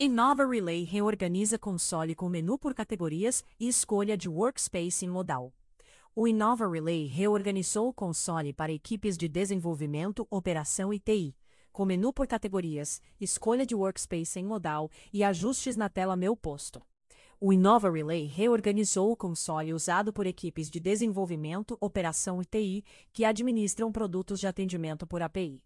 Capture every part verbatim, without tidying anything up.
Innova Relay reorganiza console com menu por categorias e escolha de workspace em modal. O Innova Relay reorganizou o console para equipes de desenvolvimento, operação e T I, com menu por categorias, escolha de workspace em modal e ajustes na tela Meu Posto. O Innova Relay reorganizou o console usado por equipes de desenvolvimento, operação e T I que administram produtos de atendimento por A P I.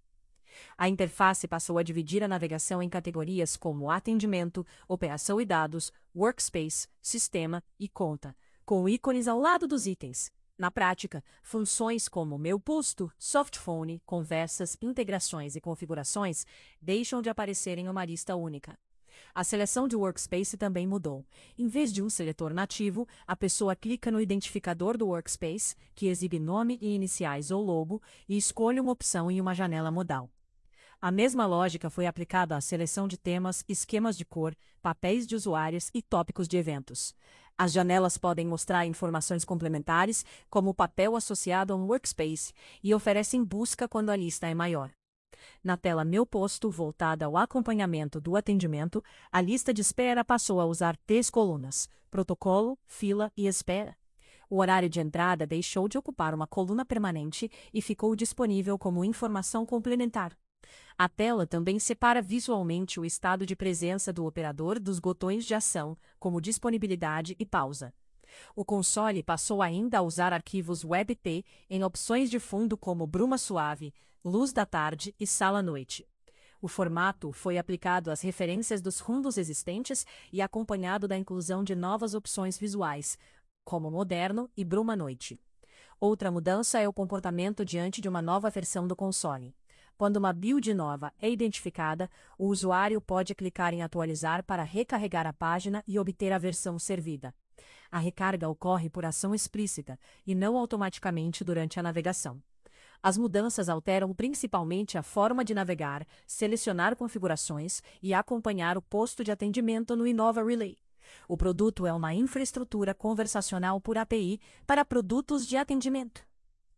A interface passou a dividir a navegação em categorias como Atendimento, Operação e Dados, Workspace, Sistema e Conta, com ícones ao lado dos itens. Na prática, funções como Meu Posto, Softphone, Conversas, Integrações e Configurações deixam de aparecer em uma lista única. A seleção de Workspace também mudou. Em vez de um seletor nativo, a pessoa clica no identificador do Workspace, que exibe nome e iniciais ou logo, e escolhe uma opção em uma janela modal. A mesma lógica foi aplicada à seleção de temas, esquemas de cor, papéis de usuários e tópicos de eventos. As janelas podem mostrar informações complementares, como o papel associado a um workspace, e oferecem busca quando a lista é maior. Na tela Meu Posto, voltada ao acompanhamento do atendimento, a lista de espera passou a usar três colunas: protocolo, fila e espera. O horário de entrada deixou de ocupar uma coluna permanente e ficou disponível como informação complementar. A tela também separa visualmente o estado de presença do operador dos botões de ação, como disponibilidade e pausa. O console passou ainda a usar arquivos WebP em opções de fundo como bruma suave, luz da tarde e sala-noite. O formato foi aplicado às referências dos fundos existentes e acompanhado da inclusão de novas opções visuais, como moderno e bruma-noite. Outra mudança é o comportamento diante de uma nova versão do console. Quando uma build nova é identificada, o usuário pode clicar em atualizar para recarregar a página e obter a versão servida. A recarga ocorre por ação explícita e não automaticamente durante a navegação. As mudanças alteram principalmente a forma de navegar, selecionar configurações e acompanhar o posto de atendimento no Innova Relay. O produto é uma infraestrutura conversacional por A P I para produtos de atendimento.